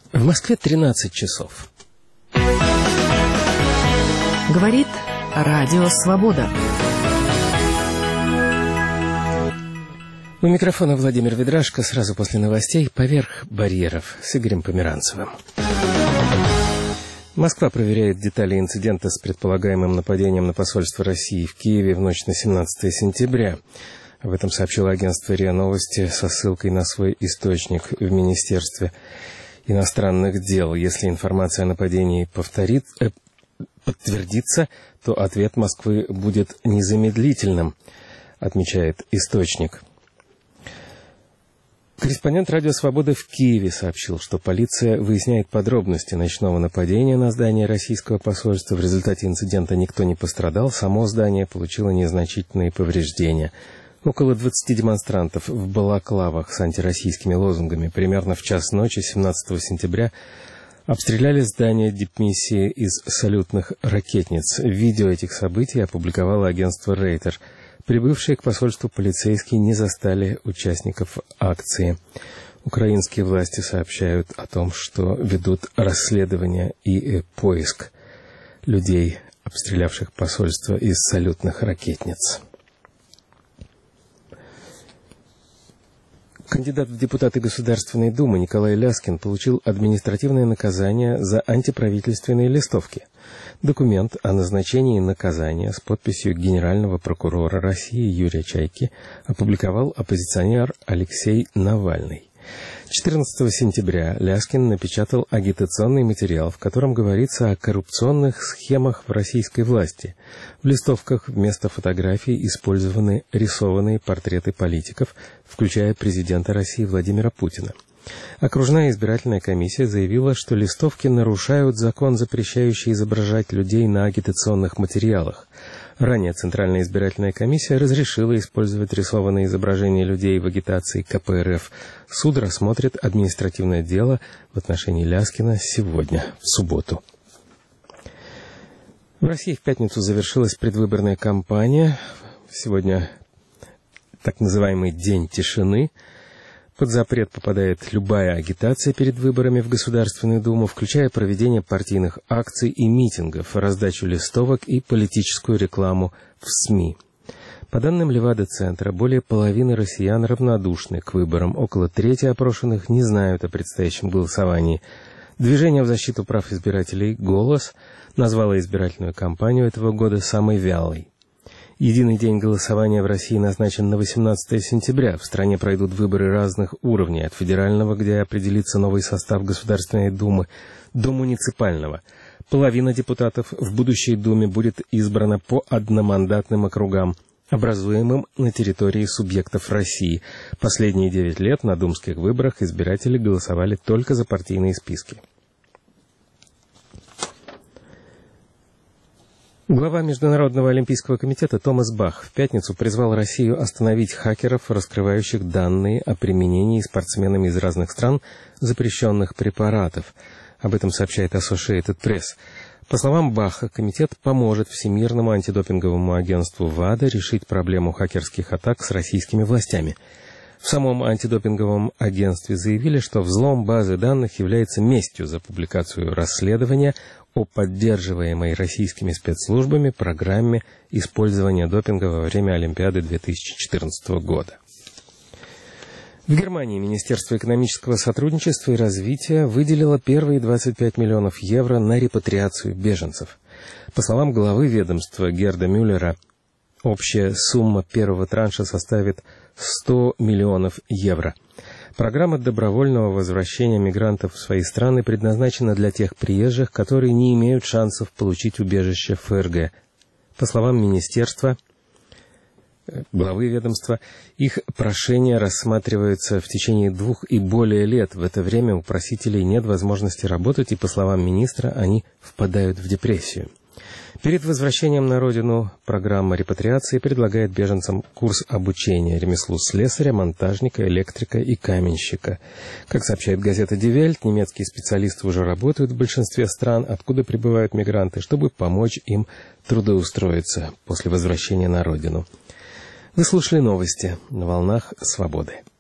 В Москве 13 часов. Говорит Радио Свобода. У микрофона Владимир Ведрашко. Сразу после новостей «Поверх барьеров» с Игорем Померанцевым. Москва проверяет детали инцидента с предполагаемым нападением на посольство России в Киеве в ночь на 17 сентября. Об этом сообщило агентство РИА Новости со ссылкой на свой источник в Министерстве иностранных дел. Если информация о нападении подтвердится, то ответ Москвы будет незамедлительным, отмечает источник. Корреспондент «Радио Свобода» в Киеве сообщил, что полиция выясняет подробности ночного нападения на здание российского посольства. В результате инцидента никто не пострадал, само здание получило незначительные повреждения. Около 20 демонстрантов в балаклавах с антироссийскими лозунгами примерно в час ночи 17 сентября обстреляли здание дипмиссии из салютных ракетниц. Видео этих событий опубликовало агентство «Рейтер». Прибывшие к посольству полицейские не застали участников акции. Украинские власти сообщают о том, что ведут расследование и поиск людей, обстрелявших посольство из салютных ракетниц. Кандидат в депутаты Государственной Думы Николай Ляскин получил административное наказание за антиправительственные листовки. Документ о назначении наказания с подписью генерального прокурора России Юрия Чайки опубликовал оппозиционер Алексей Навальный. 14 сентября Ляскин напечатал агитационный материал, в котором говорится о коррупционных схемах в российской власти. В листовках вместо фотографий использованы рисованные портреты политиков, включая президента России Владимира Путина. Окружная избирательная комиссия заявила, что листовки нарушают закон, запрещающий изображать людей на агитационных материалах. Ранее Центральная избирательная комиссия разрешила использовать рисованные изображения людей в агитации КПРФ. Суд рассмотрит административное дело в отношении Ляскина сегодня, в субботу. В России в пятницу завершилась предвыборная кампания. Сегодня так называемый «День тишины». Под запрет попадает любая агитация перед выборами в Государственную Думу, включая проведение партийных акций и митингов, раздачу листовок и политическую рекламу в СМИ. По данным Левада-центра, более половины россиян равнодушны к выборам, около трети опрошенных не знают о предстоящем голосовании. Движение в защиту прав избирателей «Голос» назвало избирательную кампанию этого года самой вялой. Единый день голосования в России назначен на 18 сентября. В стране пройдут выборы разных уровней, от федерального, где определится новый состав Государственной Думы, до муниципального. Половина депутатов в будущей Думе будет избрана по одномандатным округам, образуемым на территории субъектов России. Последние 9 лет на думских выборах избиратели голосовали только за партийные списки. Глава Международного олимпийского комитета Томас Бах в пятницу призвал Россию остановить хакеров, раскрывающих данные о применении спортсменами из разных стран запрещенных препаратов. Об этом сообщает Associated Press. По словам Баха, комитет поможет Всемирному антидопинговому агентству ВАДА решить проблему хакерских атак с российскими властями. В самом антидопинговом агентстве заявили, что взлом базы данных является местью за публикацию расследования о поддерживаемой российскими спецслужбами программе использования допинга во время Олимпиады 2014 года. В Германии Министерство экономического сотрудничества и развития выделило первые 25 миллионов евро на репатриацию беженцев. По словам главы ведомства Герда Мюллера, общая сумма первого транша составит 100 миллионов евро. Программа добровольного возвращения мигрантов в свои страны предназначена для тех приезжих, которые не имеют шансов получить убежище в ФРГ. По словам министерства, главы ведомства, их прошения рассматриваются в течение 2 и более лет. В это время у просителей нет возможности работать, и, по словам министра, они впадают в депрессию. Перед возвращением на родину программа репатриации предлагает беженцам курс обучения ремеслу слесаря, монтажника, электрика и каменщика. Как сообщает газета Die Welt, немецкие специалисты уже работают в большинстве стран, откуда прибывают мигранты, чтобы помочь им трудоустроиться после возвращения на родину. Вы слушали новости на волнах Свободы.